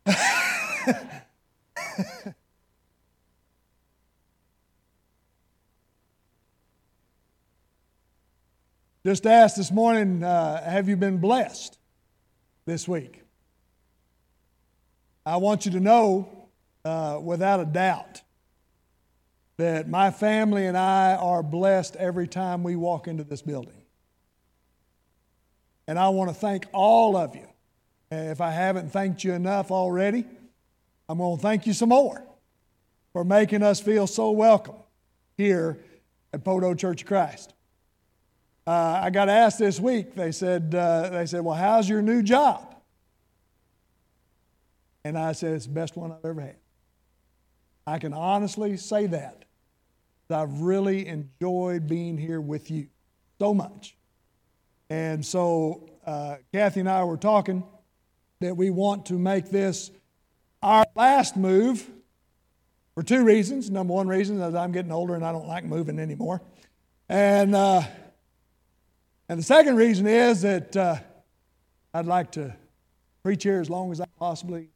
Just asked this morning, have you been blessed this week? I want you to know, without a doubt, that my family and I are blessed every time we walk into this building. And I want to thank all of you. If I haven't thanked you enough already, I'm going to thank you some more for making us feel so welcome here at Poteau Church of Christ. I got asked this week, they said, well, how's your new job? And I said, it's the best one I've ever had. I can honestly say that I've really enjoyed being here with you so much. And so Kathy and I were talking that we want to make this our last move for two reasons. Number one reason is I'm getting older and I don't like moving anymore. And the second reason is that I'd like to preach here as long as I possibly.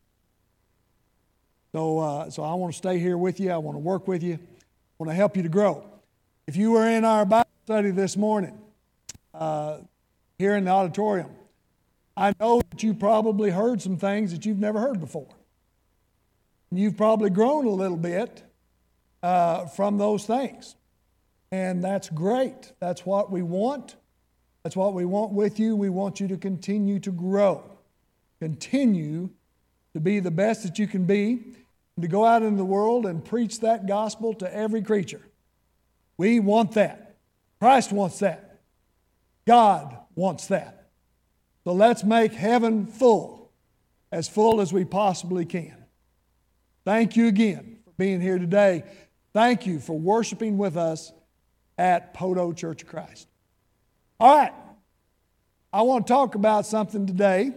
So I want to stay here with you. I want to work with you. I want to help you to grow. If you were in our Bible study this morning here in the auditorium, I know that you probably heard some things that you've never heard before. And you've probably grown a little bit from those things. And that's great. That's what we want. That's what we want with you. We want you to continue to grow. Continue to be the best that you can be, and to go out into the world and preach that gospel to every creature. We want that. Christ wants that. God wants that. So let's make heaven full as we possibly can. Thank you again for being here today. Thank you for worshiping with us at Poteau Church of Christ. All right, I want to talk about something today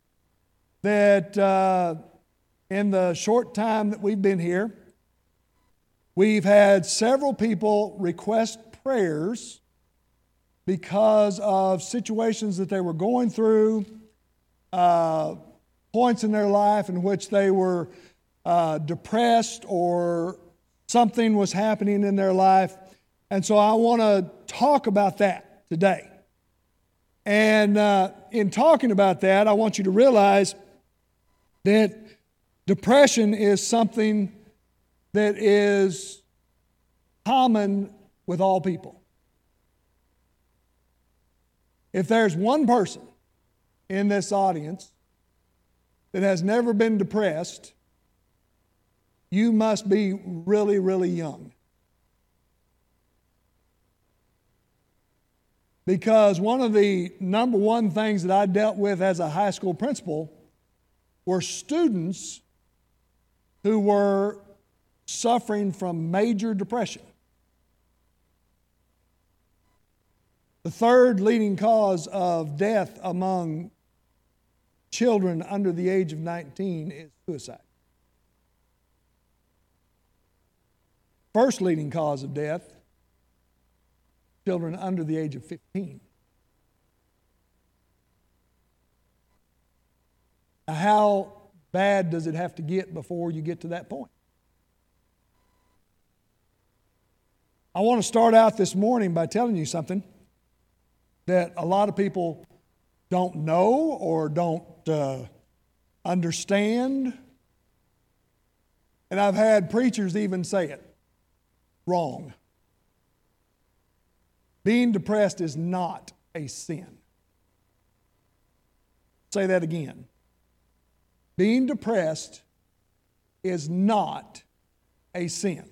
that in the short time that we've been here, we've had several people request prayers because of situations that they were going through, points in their life in which they were depressed or something was happening in their life. And so I want to talk about that today. And in talking about that, I want you to realize that depression is something that is common with all people. If there's one person in this audience that has never been depressed, you must be really, really young. Because one of the number one things that I dealt with as a high school principal were students who were suffering from major depression. The third leading cause of death among children under the age of 19 is suicide. First leading cause of death, children under the age of 15. Now, how bad does it have to get before you get to that point? I want to start out this morning by telling you something that a lot of people don't know or don't understand. And I've had preachers even say it wrong. Being depressed is not a sin. Say that again. Being depressed is not a sin.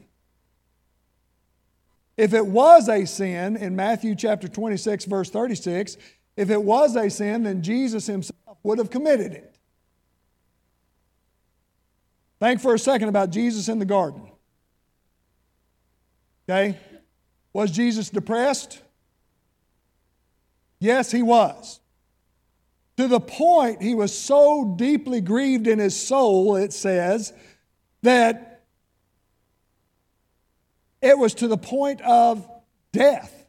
If it was a sin, in Matthew chapter 26, verse 36, if it was a sin, then Jesus himself would have committed it. Think for a second about Jesus in the garden. Okay? Was Jesus depressed? Yes, he was. To the point he was so deeply grieved in his soul, it says, that it was to the point of death.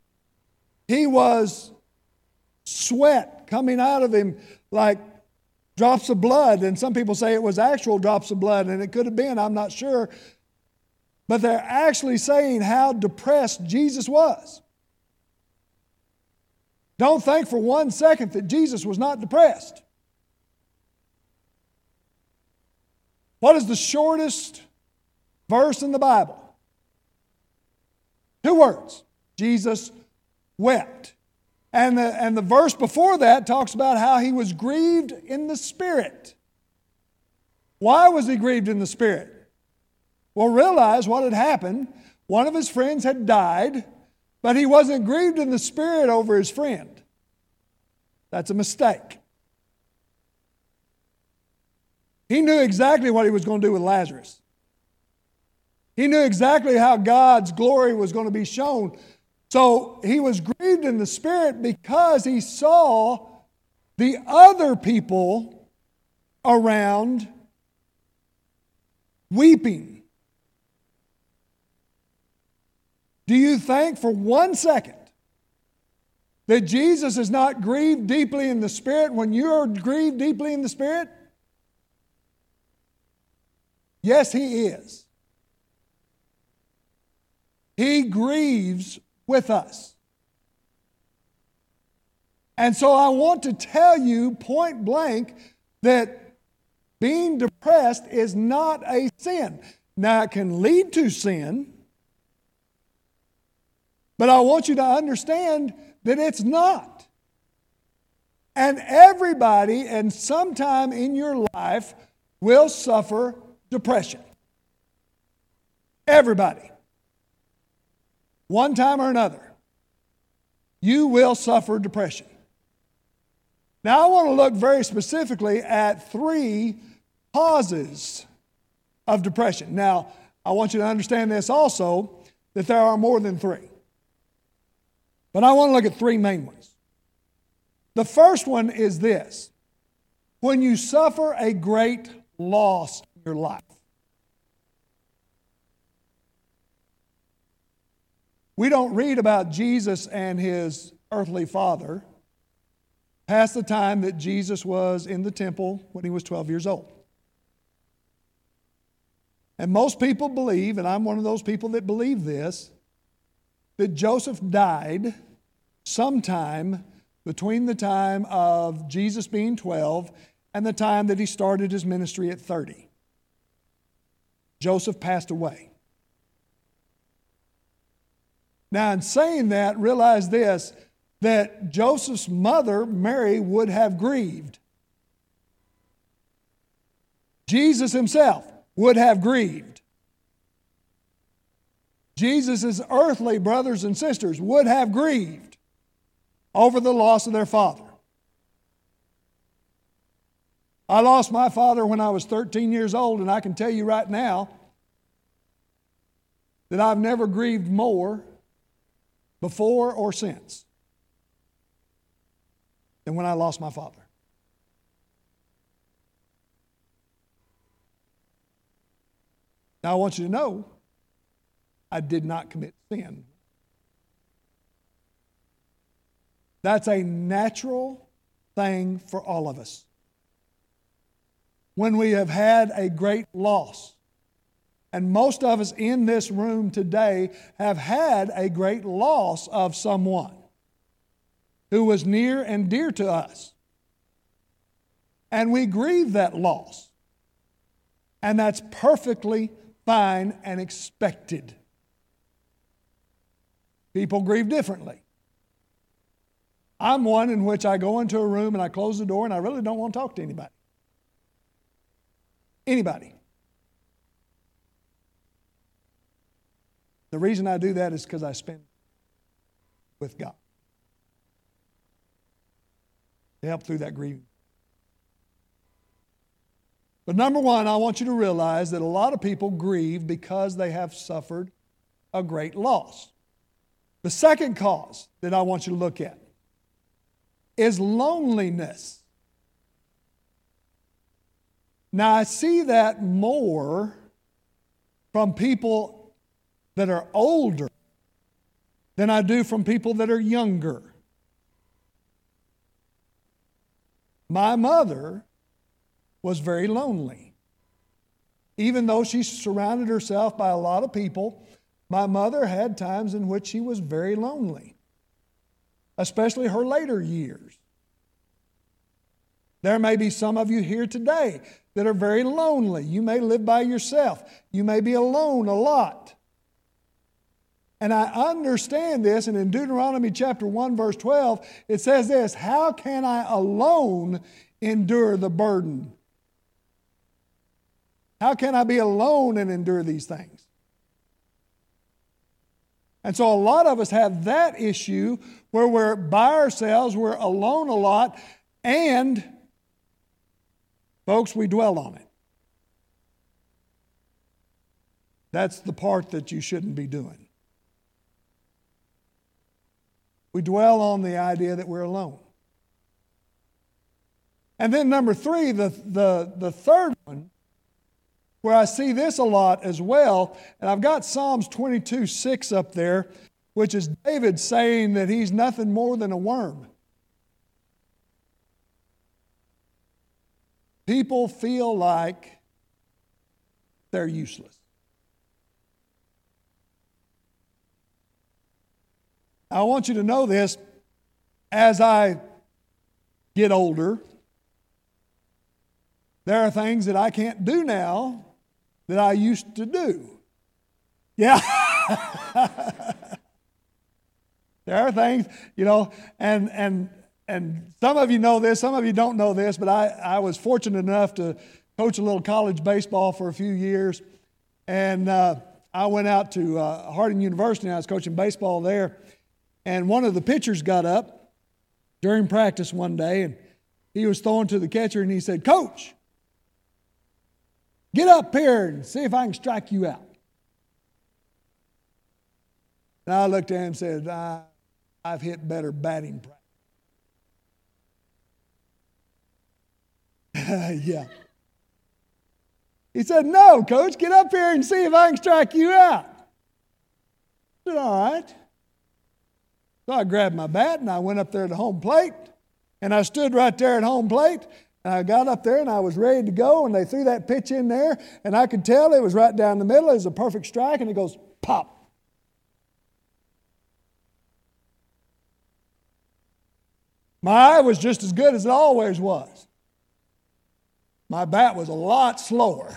He was sweat coming out of him like drops of blood, and some people say it was actual drops of blood, and it could have been, I'm not sure. But they're actually saying how depressed Jesus was. Don't think for 1 second that Jesus was not depressed. What is the shortest verse in the Bible? 2 words. Jesus wept. And the verse before that talks about how he was grieved in the spirit. Why was he grieved in the spirit? Well, realize what had happened. One of his friends had died, but he wasn't grieved in the spirit over his friend. That's a mistake. He knew exactly what he was going to do with Lazarus. He knew exactly how God's glory was going to be shown. So he was grieved in the spirit because he saw the other people around weeping. Do you think for 1 second that Jesus is not grieved deeply in the spirit when you're grieved deeply in the spirit? Yes, he is. He grieves with us. And so I want to tell you point blank that being depressed is not a sin. Now, it can lead to sin, but I want you to understand that it's not. And everybody, and sometime in your life, will suffer depression. Everybody. One time or another. You will suffer depression. Now I want to look very specifically at 3 causes of depression. Now, I want you to understand this also, that there are more than 3. But I want to look at 3 main ones. The first one is this. When you suffer a great loss in your life. We don't read about Jesus and his earthly father past the time that Jesus was in the temple when he was 12 years old. And most people believe, and I'm one of those people that believe this, that Joseph died sometime between the time of Jesus being 12 and the time that he started his ministry at 30. Joseph passed away. Now, in saying that, realize this, that Joseph's mother, Mary, would have grieved. Jesus himself would have grieved. Jesus' earthly brothers and sisters would have grieved over the loss of their father. I lost my father when I was 13 years old, and I can tell you right now that I've never grieved more before or since than when I lost my father. Now I want you to know, I did not commit sin. That's a natural thing for all of us. When we have had a great loss, and most of us in this room today have had a great loss of someone who was near and dear to us. And we grieve that loss. And that's perfectly fine and expected. People grieve differently. I'm one in which I go into a room and I close the door and I really don't want to talk to anybody. Anybody. The reason I do that is because I spend with God to help through that grieving. But number one, I want you to realize that a lot of people grieve because they have suffered a great loss. The second cause that I want you to look at is loneliness. Now, I see that more from people that are older than I do from people that are younger. My mother was very lonely. Even though she surrounded herself by a lot of people, my mother had times in which she was very lonely, especially her later years. There may be some of you here today that are very lonely. You may live by yourself. You may be alone a lot. And I understand this, and in Deuteronomy chapter 1, verse 12, it says this, how can I alone endure the burden? How can I be alone and endure these things? And so a lot of us have that issue where we're by ourselves, we're alone a lot, and, folks, we dwell on it. That's the part that you shouldn't be doing. We dwell on the idea that we're alone. And then number 3, the third one, where I see this a lot as well, and I've got Psalms 22:6 up there, which is David saying that he's nothing more than a worm. People feel like they're useless. I want you to know this, as I get older, there are things that I can't do now that I used to do. Yeah. There are things, and some of you know this, some of you don't know this, but I was fortunate enough to coach a little college baseball for a few years. And I went out to Harding University, and I was coaching baseball there. And one of the pitchers got up during practice one day, and he was throwing to the catcher, and he said, "Coach, get up here and see if I can strike you out." And I looked at him and said, I've hit better batting practice. Yeah. He said, "No, Coach, get up here and see if I can strike you out." I said, "All right." So I grabbed my bat and I went up there to home plate, and I stood right there at home plate. And I got up there and I was ready to go, and they threw that pitch in there, and I could tell it was right down the middle. It was a perfect strike, and it goes pop. My eye was just as good as it always was. My bat was a lot slower.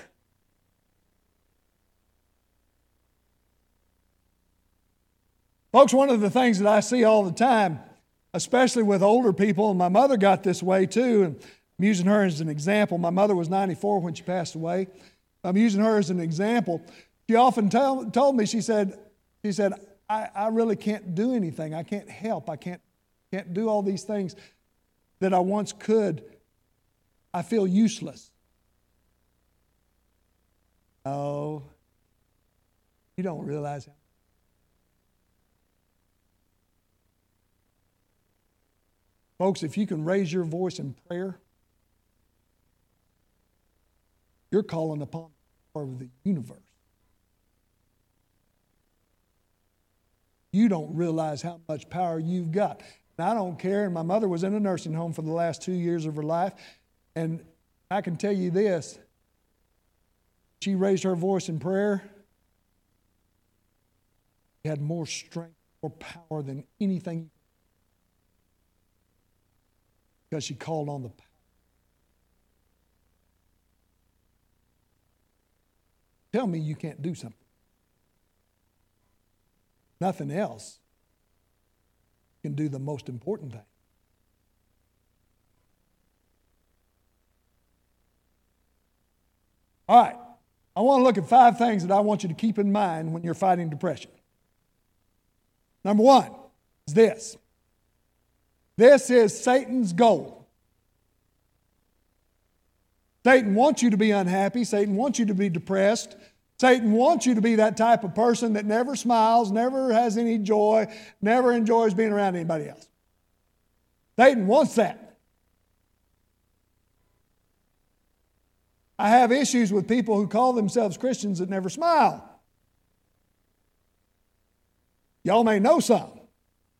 Folks, one of the things that I see all the time, especially with older people, and my mother got this way too, and I'm using her as an example. My mother was 94 when she passed away. I'm using her as an example. She often told me, she said, I really can't do anything. I can't help. I can't do all these things that I once could. I feel useless. Oh, you don't realize how. Folks, if you can raise your voice in prayer, you're calling upon the power of the universe. You don't realize how much power you've got. And I don't care, and my mother was in a nursing home for the last 2 years of her life, and I can tell you this, she raised her voice in prayer, she had more strength, more power than anything, because she called on the power. Tell me you can't do something. Nothing else can do the most important thing. All right. I want to look at 5 things that I want you to keep in mind when you're fighting depression. Number 1 is this. This is Satan's goal. Satan wants you to be unhappy. Satan wants you to be depressed. Satan wants you to be that type of person that never smiles, never has any joy, never enjoys being around anybody else. Satan wants that. I have issues with people who call themselves Christians that never smile. Y'all may know some.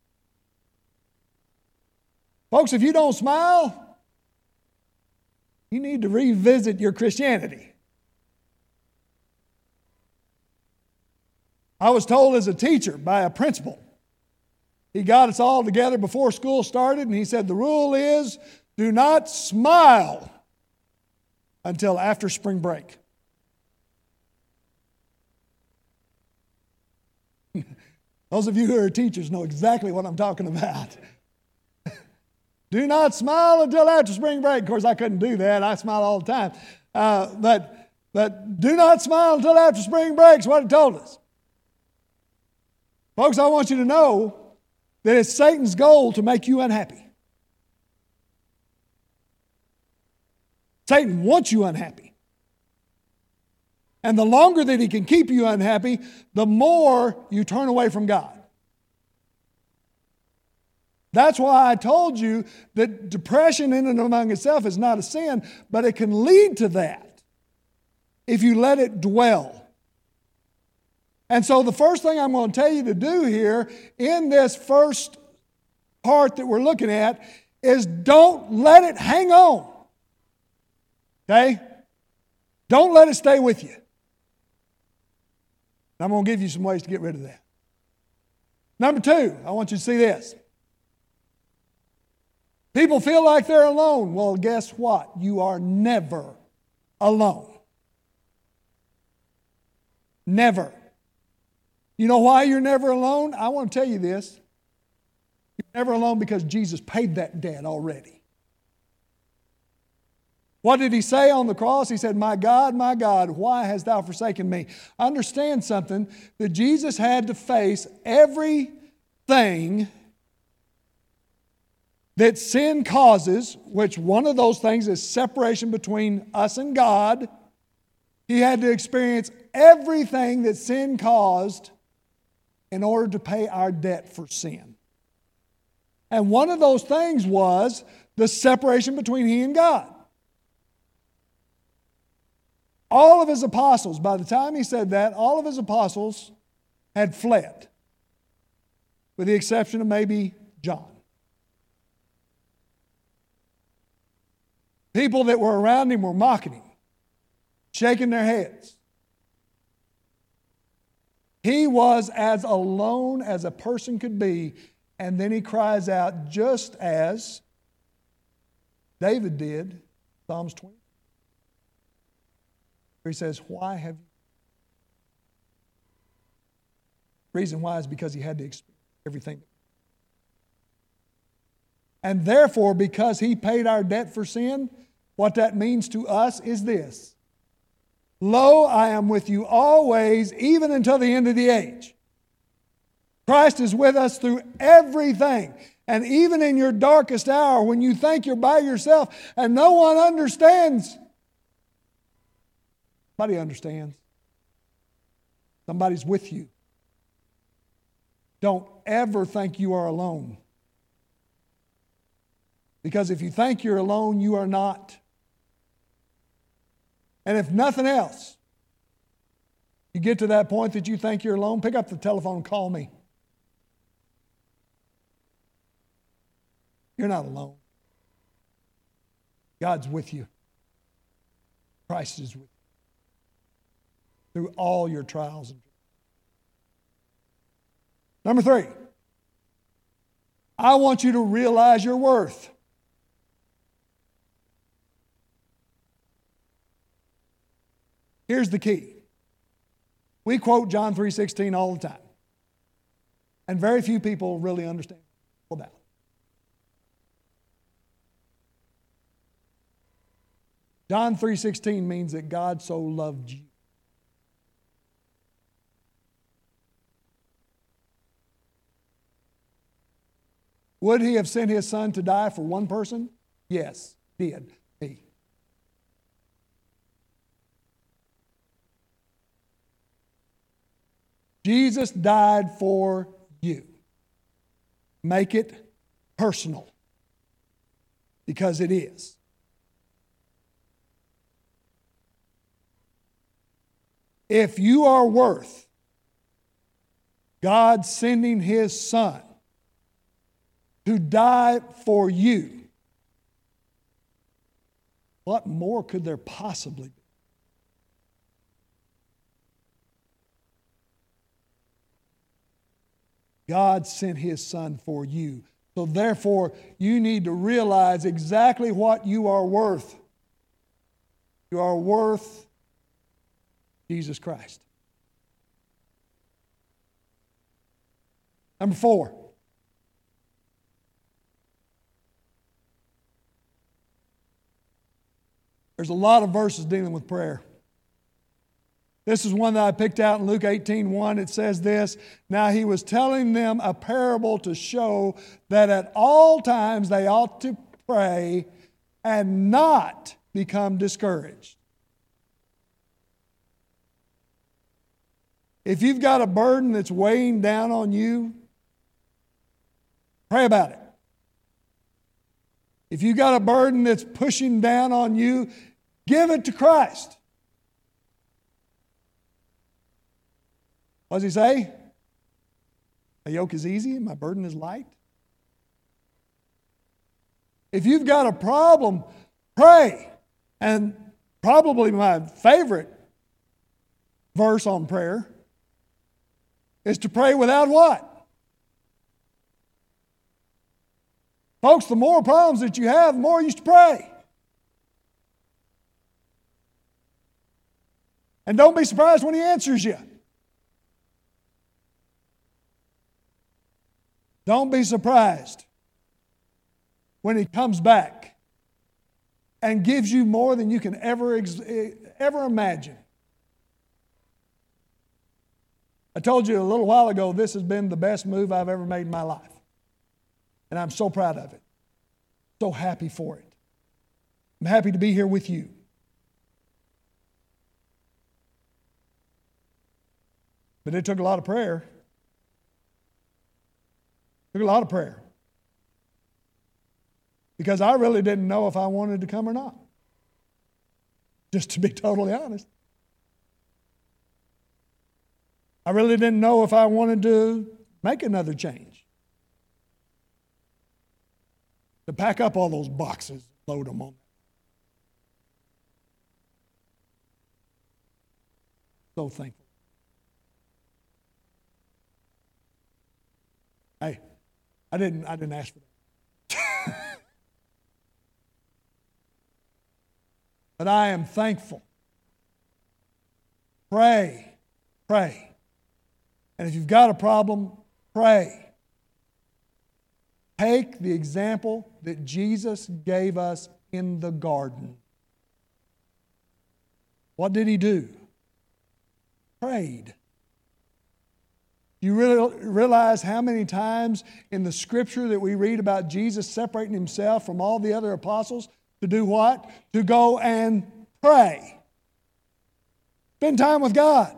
Folks, if you don't smile, you need to revisit your Christianity. I was told as a teacher by a principal, he got us all together before school started, and he said, the rule is, do not smile until after spring break. Those of you who are teachers know exactly what I'm talking about. Do not smile until after spring break. Of course, I couldn't do that. I smile all the time. But do not smile until after spring break is what it told us. Folks, I want you to know that it's Satan's goal to make you unhappy. Satan wants you unhappy. And the longer that he can keep you unhappy, the more you turn away from God. That's why I told you that depression in and among itself is not a sin, but it can lead to that if you let it dwell. And so the first thing I'm going to tell you to do here in this first part that we're looking at is don't let it hang on. Okay? Don't let it stay with you. I'm going to give you some ways to get rid of that. Number two, I want you to see this. People feel like they're alone. Well, guess what? You are never alone. Never. You know why you're never alone? I want to tell you this. You're never alone because Jesus paid that debt already. What did he say on the cross? He said, my God, why hast thou forsaken me? Understand something, that Jesus had to face everything that sin causes, which one of those things is separation between us and God. He had to experience everything that sin caused in order to pay our debt for sin. And one of those things was the separation between he and God. All of his apostles, by the time he said that, all of his apostles had fled, with the exception of maybe John. People that were around him were mocking him, shaking their heads. He was as alone as a person could be, and then he cries out just as David did, Psalms 20. He says, why have you? The reason why is because he had to experience everything. And therefore, because he paid our debt for sin, what that means to us is this. Lo, I am with you always, even until the end of the age. Christ is with us through everything. And even in your darkest hour, when you think you're by yourself and no one understands, somebody understands. Somebody's with you. Don't ever think you are alone. Because if you think you're alone, you are not. And if nothing else, you get to that point that you think you're alone, pick up the telephone and call me. You're not alone. God's with you. Christ is with you through all your trials and trials. Number 3, I want you to realize your worth. Here's the key. We quote John 3:16 all the time. And very few people really understand what it's about. John 3:16 means that God so loved you. Would he have sent his son to die for one person? Yes, he did. Me. Jesus died for you. Make it personal, because it is. If you are worth God sending his son to die for you, What more could there possibly be? God sent His Son for you. So therefore, you need to realize exactly what you are worth. You are worth Jesus Christ. Number 4. There's a lot of verses dealing with prayer. This is one that I picked out in Luke 18:1. It says this, "Now He was telling them a parable to show that at all times they ought to pray and not become discouraged." If you've got a burden that's weighing down on you, pray about it. If you've got a burden that's pushing down on you, give it to Christ. What does He say? My yoke is easy and my burden is light. If you've got a problem, pray. And probably my favorite verse on prayer is to pray without what? Folks, the more problems that you have, the more you should pray. And don't be surprised when He answers you. Don't be surprised when He comes back and gives you more than you can ever imagine. I told you a little while ago, this has been the best move I've ever made in my life. And I'm so proud of it. So happy for it. I'm happy to be here with you. But it took a lot of prayer. It took a lot of prayer. Because I really didn't know if I wanted to come or not. Just to be totally honest. I really didn't know if I wanted to make another change. To pack up all those boxes, load them on. So thankful. Hey, I didn't ask for that. But I am thankful. Pray. Pray. And if you've got a problem, pray. Take the example that Jesus gave us in the garden. What did He do? Prayed. You really realize how many times in the Scripture that we read about Jesus separating Himself from all the other apostles to do what? To go and pray. Spend time with God.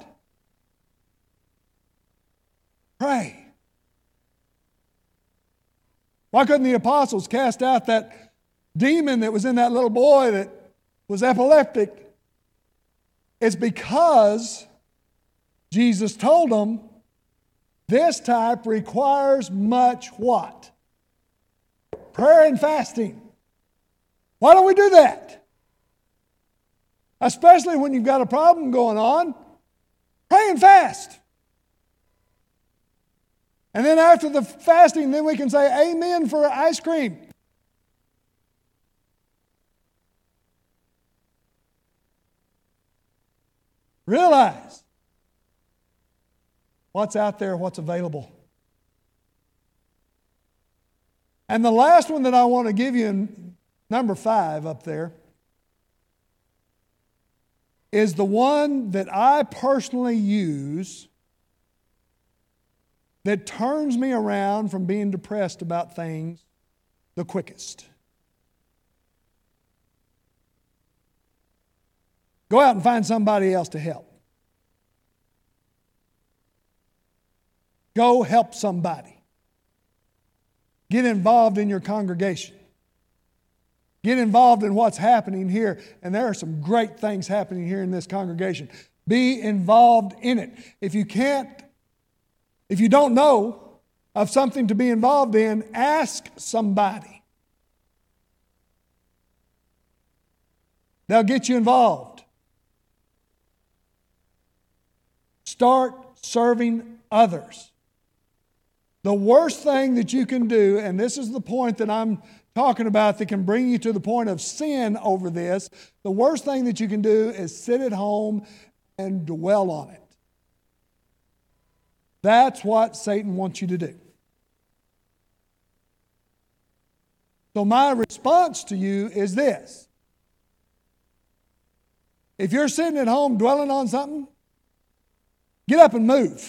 Pray. Why couldn't the apostles cast out that demon that was in that little boy that was epileptic? It's because Jesus told them this type requires much what? Prayer and fasting. Why don't we do that? Especially when you've got a problem going on. Pray and fast. And then after the fasting, then we can say amen for ice cream. Realize what's out there, what's available. And the last one that I want to give you, in number 5 up there, is the one that I personally use that turns me around from being depressed about things the quickest. Go out and find somebody else to help. Go help somebody. Get involved in your congregation. Get involved in what's happening here. And there are some great things happening here in this congregation. Be involved in it. If you don't know of something to be involved in, ask somebody. They'll get you involved. Start serving others. The worst thing that you can do, and this is the point that I'm talking about that can bring you to the point of sin over this, the worst thing that you can do is sit at home and dwell on it. That's what Satan wants you to do. So my response to you is this. If you're sitting at home dwelling on something, get up and move.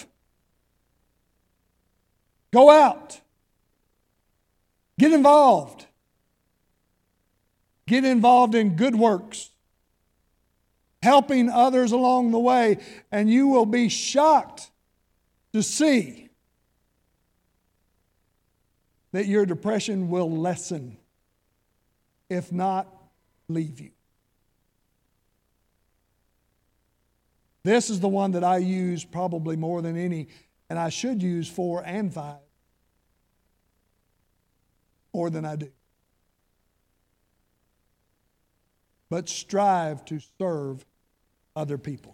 Go out. Get involved. Get involved in good works, helping others along the way, and you will be shocked to see that your depression will lessen, if not leave you. This is the one that I use probably more than any, and I should use 4 and 5 more than I do. But strive to serve other people.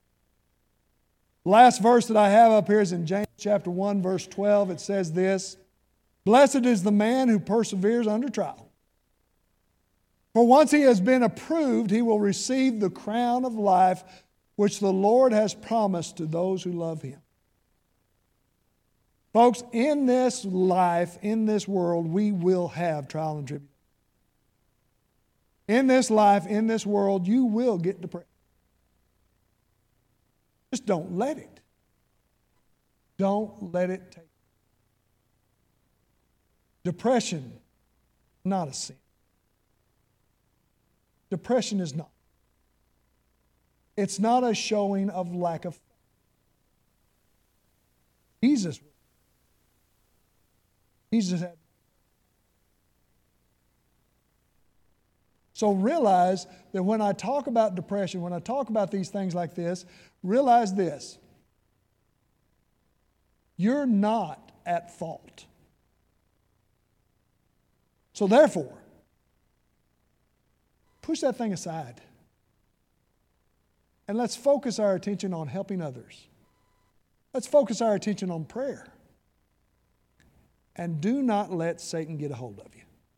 Last verse that I have up here is in James chapter 1, verse 12. It says this, "Blessed is the man who perseveres under trial. For once he has been approved, he will receive the crown of life which the Lord has promised to those who love him." Folks, in this life, in this world, we will have trial and tribulation. In this life, in this world, you will get depressed. Just don't let it. Don't let it take. Depression, not a sin. Depression is not. It's not a showing of lack of faith. Jesus had. So realize that when I talk about depression, when I talk about these things like this, realize this. You're not at fault. So therefore, push that thing aside. And let's focus our attention on helping others. Let's focus our attention on prayer. And do not let Satan get a hold of you.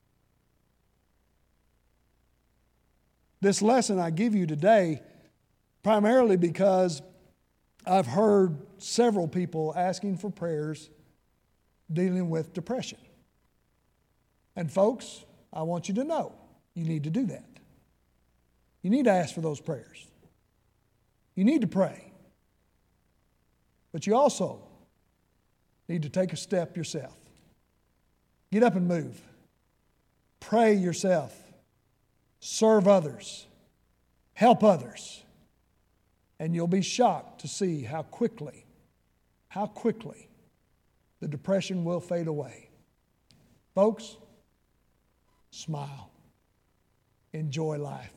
This lesson I give you today, primarily because I've heard several people asking for prayers dealing with depression. And folks, I want you to know, you need to do that. You need to ask for those prayers. You need to pray. But you also need to take a step yourself. Get up and move. Pray yourself. Serve others. Help others. And you'll be shocked to see how quickly the depression will fade away. Folks, smile. Enjoy life.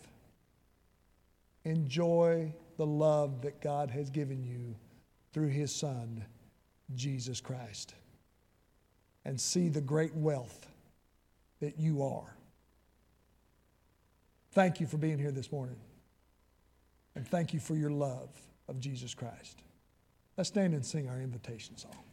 Enjoy the love that God has given you through His Son, Jesus Christ. And see the great wealth that you are. Thank you for being here this morning. And thank you for your love of Jesus Christ. Let's stand and sing our invitation song.